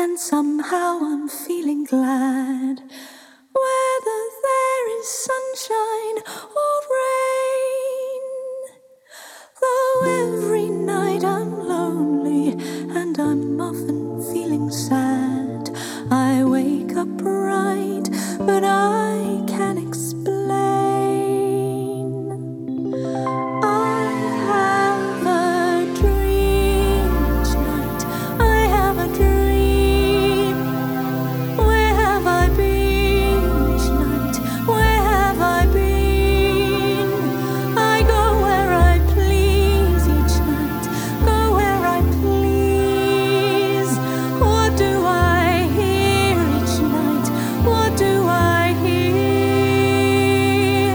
and somehow I'm feeling glad. Whether there is sunshine or rain, though every night I'm lonely and I'm often feeling sad, I wake up right, but I can't explain. I have a dream each night. I have a dream. Where have I been each night? Where have I been? I go where I please each night. Go where I please. What do I hear each night? What do I hear?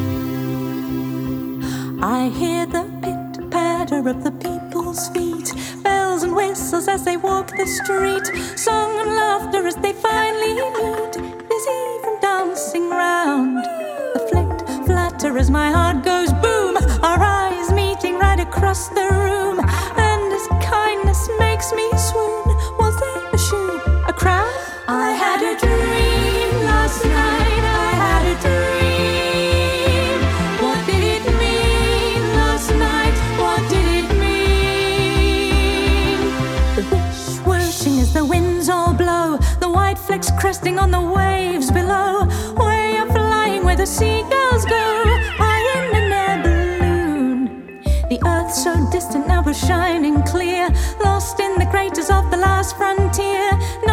I hear the pitter-patter of the people's feet, bells and whistles as they walk the street, song and laughter as they finally meet, busy from dancing round. The flirt-flatter as my heart goes boom, our eyes meeting right across the room, and as kindness makes me swoon, was there a shoe, a crown? I had a dream last night, I had a dream. What did it mean last night? What did it mean? The wish-washing as the winds all blow, the white flecks cresting on the waves below, way up flying where the seagulls go, high in an air balloon. The earth so distant now was shining clear, lost in the craters of the last frontier.